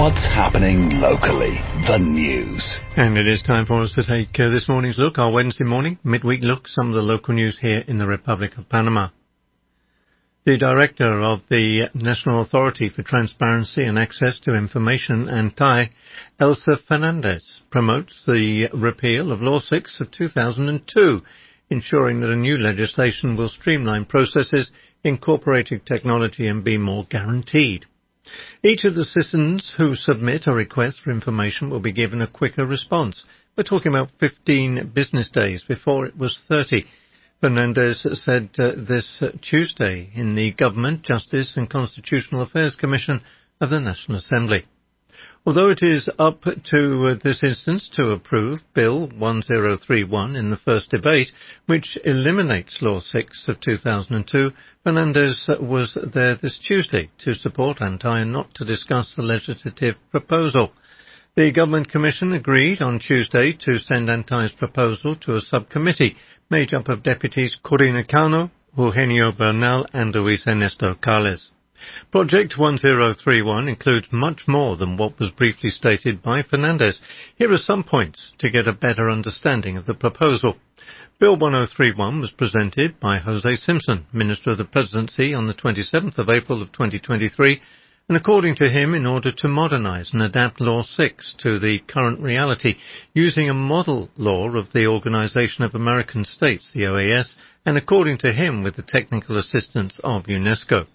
What's happening locally? The news. And it is time for us to take this morning's look, our Wednesday morning midweek look, some of the local news here in the Republic of Panama. The director of the National Authority for Transparency and Access to Information, ANTAI, Elsa Fernandez, promotes the repeal of Law 6 of 2002, ensuring that a new legislation will streamline processes, incorporating technology and be more guaranteed. Each of the citizens who submit a request for information will be given a quicker response. We're talking about 15 business days. Before it was 30. Fernandez said this Tuesday in the Government, Justice and Constitutional Affairs Commission of the National Assembly. Although it is up to this instance to approve Bill 1031 in the first debate, which eliminates Law 6 of 2002, Fernandez was there this Tuesday to support ANTAI and not to discuss the legislative proposal. The Government Commission agreed on Tuesday to send ANTAI's proposal to a subcommittee made up of Deputies Corina Cano, Eugenio Bernal and Luis Ernesto Carles. Project 1031 includes much more than what was briefly stated by Fernandez. Here are some points to get a better understanding of the proposal. Bill 1031 was presented by Jose Simpson, Minister of the Presidency, on the 27th of April of 2023, and according to him, in order to modernize and adapt Law 6 to the current reality, using a model law of the Organization of American States, the OAS, and according to him, with the technical assistance of UNESCO.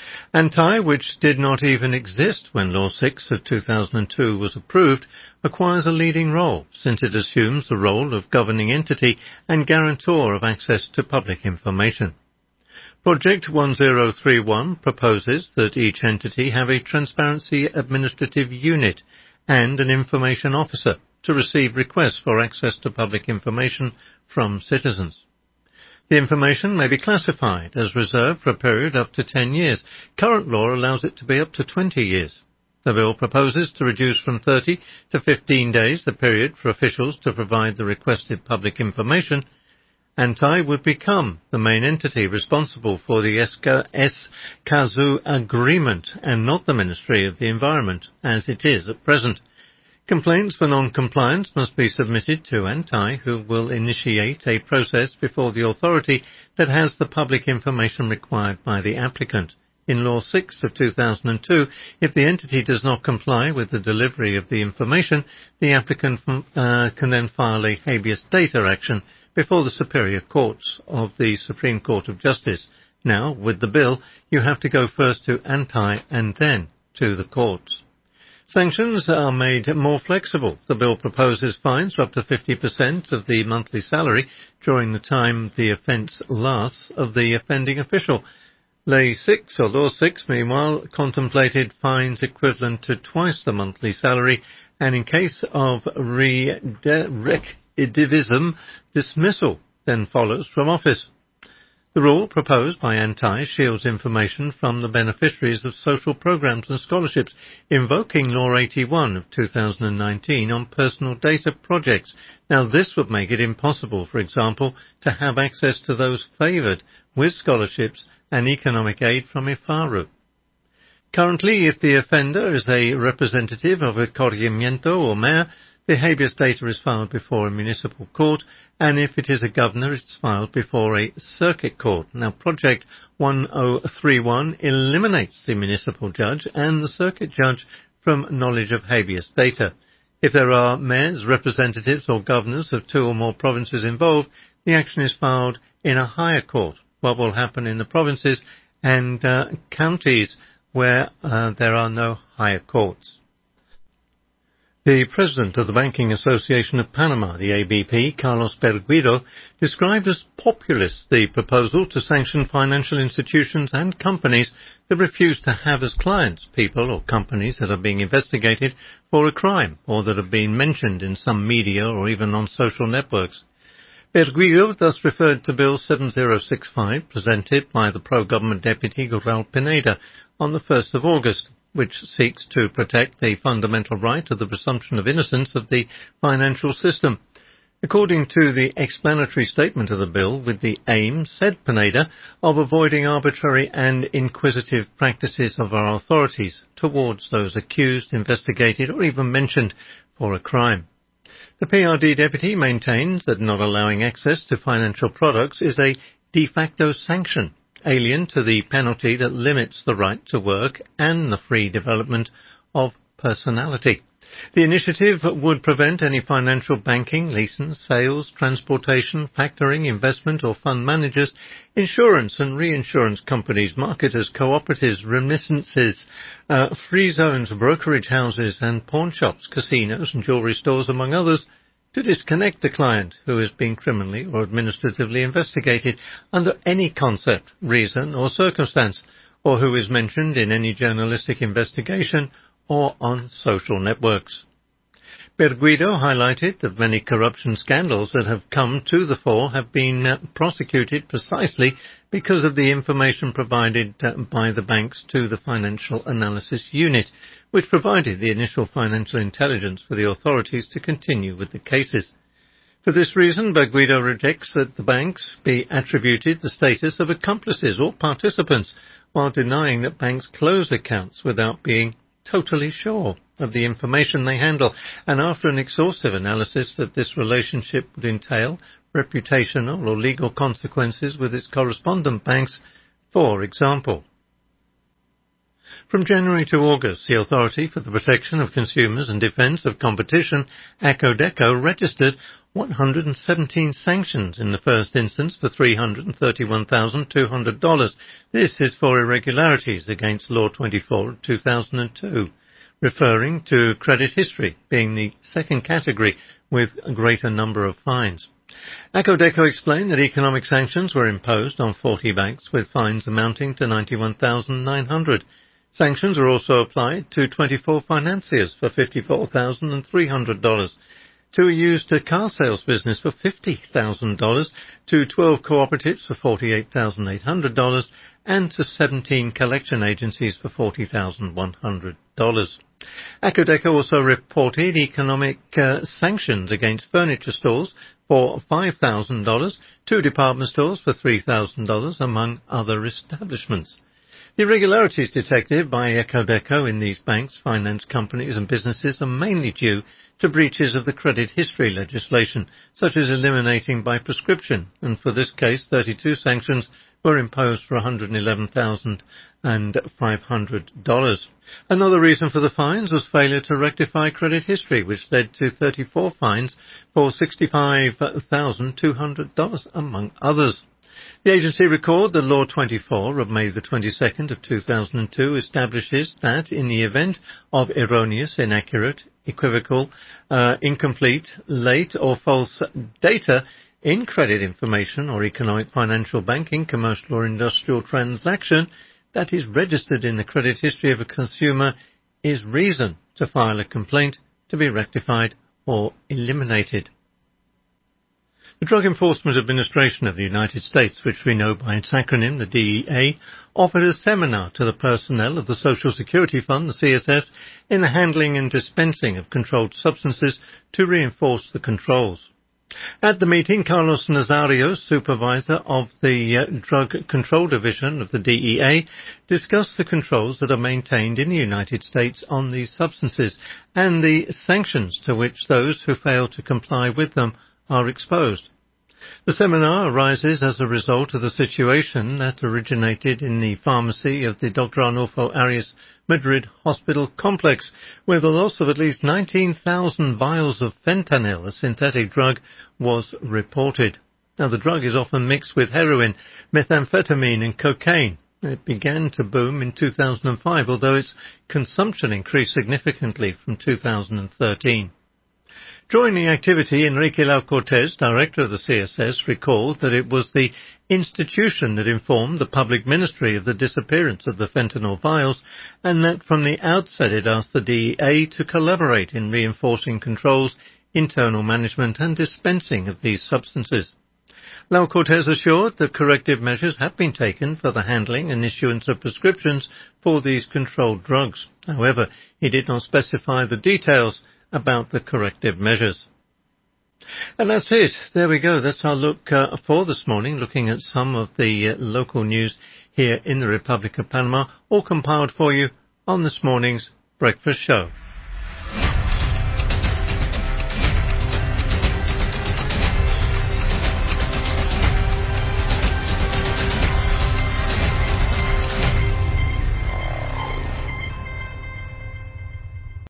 ANTAI, which did not even exist when Law 6 of 2002 was approved, acquires a leading role, since it assumes the role of governing entity and guarantor of access to public information. Project 1031 proposes that each entity have a transparency administrative unit and an information officer to receive requests for access to public information from citizens. The information may be classified as reserved for a period up to 10 years. Current law allows it to be up to 20 years. The bill proposes to reduce from 30 to 15 days the period for officials to provide the requested public information. ANTAI would become the main entity responsible for the Escazú agreement and not the Ministry of the Environment, as it is at present. Complaints for non-compliance must be submitted to ANTAI, who will initiate a process before the authority that has the public information required by the applicant. In Law 6 of 2002, if the entity does not comply with the delivery of the information, the applicant can then file a habeas data action before the Superior Courts of the Supreme Court of Justice. Now, with the bill, you have to go first to ANTAI and then to the courts. Sanctions are made more flexible. The bill proposes fines for up to 50% of the monthly salary during the time the offence lasts of the offending official. Law 6, meanwhile, contemplated fines equivalent to twice the monthly salary, and in case of recidivism, dismissal then follows from office. The rule proposed by ANTAI shields information from the beneficiaries of social programs and scholarships, invoking Law 81 of 2019 on personal data projects. Now, this would make it impossible, for example, to have access to those favoured with scholarships and economic aid from IFARU. Currently, if the offender is a representative of a corregimiento or mayor, the habeas data is filed before a municipal court, and if it is a governor, it's filed before a circuit court. Now, Project 1031 eliminates the municipal judge and the circuit judge from knowledge of habeas data. If there are mayors, representatives or governors of two or more provinces involved, the action is filed in a higher court. What will happen in the provinces and counties where there are no higher courts? The president of the Banking Association of Panama, the ABP, Carlos Berguido, described as populist the proposal to sanction financial institutions and companies that refuse to have as clients people or companies that are being investigated for a crime or that have been mentioned in some media or even on social networks. Berguido thus referred to Bill 7065, presented by the pro-government deputy Gural Pineda on the 1st of August. Which seeks to protect the fundamental right of the presumption of innocence of the financial system. According to the explanatory statement of the bill, with the aim, said Pineda, of avoiding arbitrary and inquisitive practices of our authorities towards those accused, investigated or even mentioned for a crime. The PRD deputy maintains that not allowing access to financial products is a de facto sanction, alien to the penalty that limits the right to work and the free development of personality. The initiative would prevent any financial banking, leasing, sales, transportation, factoring, investment or fund managers, insurance and reinsurance companies, marketers, cooperatives, remittances, free zones, brokerage houses and pawn shops, casinos and jewellery stores, among others, to disconnect the client who is being criminally or administratively investigated under any concept, reason or circumstance, or who is mentioned in any journalistic investigation or on social networks. Berguido highlighted that many corruption scandals that have come to the fore have been prosecuted precisely because of the information provided by the banks to the Financial Analysis Unit, which provided the initial financial intelligence for the authorities to continue with the cases. For this reason, Berguido rejects that the banks be attributed the status of accomplices or participants, while denying that banks close accounts without being totally sure of the information they handle, and after an exhaustive analysis that this relationship would entail reputational or legal consequences with its correspondent banks. For example, from January to August, the Authority for the Protection of Consumers and Defence of Competition, ACODECO, registered 117 sanctions in the first instance for $331,200. This is for irregularities against Law 24 of 2002, referring to credit history being the second category with a greater number of fines. ACODECO explained that economic sanctions were imposed on 40 banks with fines amounting to $91,900. Sanctions were also applied to 24 financiers for $54,300, to a used car sales business for $50,000, to 12 cooperatives for $48,800, and to 17 collection agencies for $40,100. ACODECO also reported economic sanctions against furniture stores for $5,000, 2 department stores for $3,000, among other establishments. The irregularities detected by ACODECO in these banks, finance companies and businesses are mainly due to breaches of the credit history legislation, such as eliminating by prescription, and for this case 32 sanctions were imposed for $111,500. Another reason for the fines was failure to rectify credit history, which led to 34 fines for $65,200, among others. The agency recalled that Law 24 of May the 22nd of 2002 establishes that in the event of erroneous, inaccurate, equivocal, incomplete, late or false data in credit information or economic, financial, banking, commercial or industrial transaction that is registered in the credit history of a consumer is reason to file a complaint to be rectified or eliminated. The Drug Enforcement Administration of the United States, which we know by its acronym, the DEA, offered a seminar to the personnel of the Social Security Fund, the CSS, in the handling and dispensing of controlled substances to reinforce the controls. At the meeting, Carlos Nazario, supervisor of the Drug Control Division of the DEA, discussed the controls that are maintained in the United States on these substances and the sanctions to which those who fail to comply with them are exposed. The seminar arises as a result of the situation that originated in the pharmacy of the Dr. Arnulfo Arias Madrid Hospital complex, where the loss of at least 19,000 vials of fentanyl, a synthetic drug, was reported. Now, the drug is often mixed with heroin, methamphetamine and cocaine. It began to boom in 2005, although its consumption increased significantly from 2013. During the activity, Enrique Lau Cortez, director of the CSS, recalled that it was the institution that informed the public ministry of the disappearance of the fentanyl vials, and that from the outset it asked the DEA to collaborate in reinforcing controls, internal management and dispensing of these substances. Lau Cortez assured that corrective measures have been taken for the handling and issuance of prescriptions for these controlled drugs. However, he did not specify the details about the corrective measures. And that's it. There we go. That's our look for this morning, looking at some of the local news here in the Republic of Panama, all compiled for you on this morning's Breakfast Show.